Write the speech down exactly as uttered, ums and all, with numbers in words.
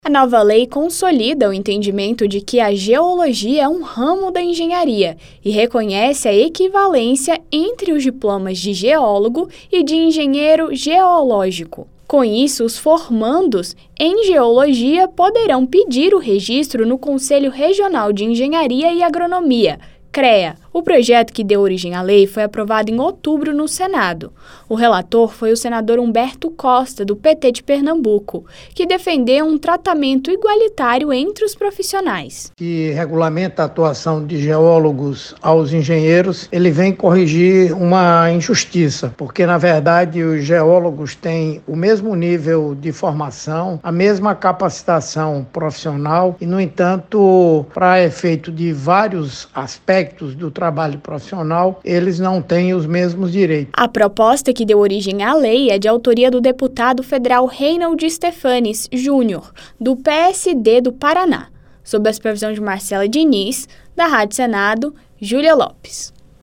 A nova lei consolida o entendimento de que a geologia é um ramo da engenharia e reconhece a equivalência entre os diplomas de geólogo e de engenheiro geológico. Com isso, os formandos em geologia poderão pedir o registro no Conselho Regional de Engenharia e Agronomia, CREA. O projeto que deu origem à lei foi aprovado em outubro no Senado. O relator foi o senador Humberto Costa, do P T de Pernambuco, que defendeu um tratamento igualitário entre os profissionais. Que regulamenta a atuação de geólogos aos engenheiros, ele vem corrigir uma injustiça, porque, na verdade, os geólogos têm o mesmo nível de formação, a mesma capacitação profissional e, no entanto, para efeito de vários aspectos do trabalho profissional, eles não têm os mesmos direitos. A proposta que deu origem à lei é de autoria do deputado federal Reinaldo Stefanes Júnior, do P S D do Paraná, sob a supervisão de Marcela Diniz, da Rádio Senado, Júlia Lopes.